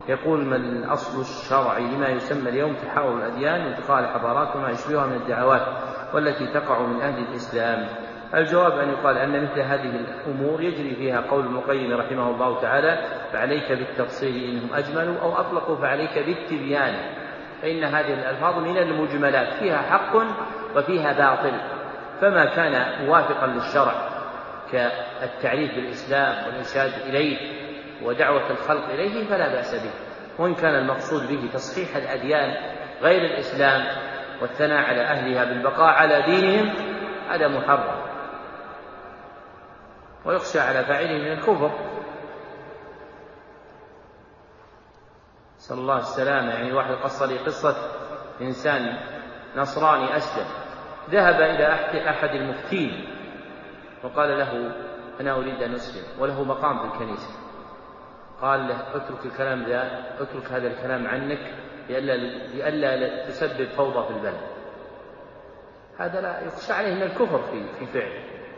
يقول: ما الأصل الشرعي لما يسمى اليوم تحاور الأديان وانتقال الحضارات وما يشبهها من الدعوات والتي تقع من أهل الإسلام؟ الجواب أن يقال أن مثل هذه الأمور يجري فيها قول ابن القيم رحمه الله تعالى: فعليك بالتفصيل إنهم أجملوا، أو أطلقوا فعليك بالتبيان، فإن هذه الألفاظ من المجملات فيها حق وفيها باطل، فما كان موافقا للشرع كالتعريف بالإسلام والإرشاد إليه ودعوة الخلق إليه فلا بأس به، وإن كان المقصود به تصحيح الأديان غير الإسلام والثناء على أهلها بالبقاء على دينهم هذا محرم، ويخشى على فاعله من الكفر. صلى الله السلامة. يعني واحد قص لي قصة إنسان نصراني أسلم، ذهب إلى أحد المفتين وقال له: أنا أريد أن أسلم، وله مقام في الكنيسة. قال له: اترك هذا الكلام عنك لئلا تسبب فوضى في البلد. هذا لا يخشى عليه من الكفر في فعله.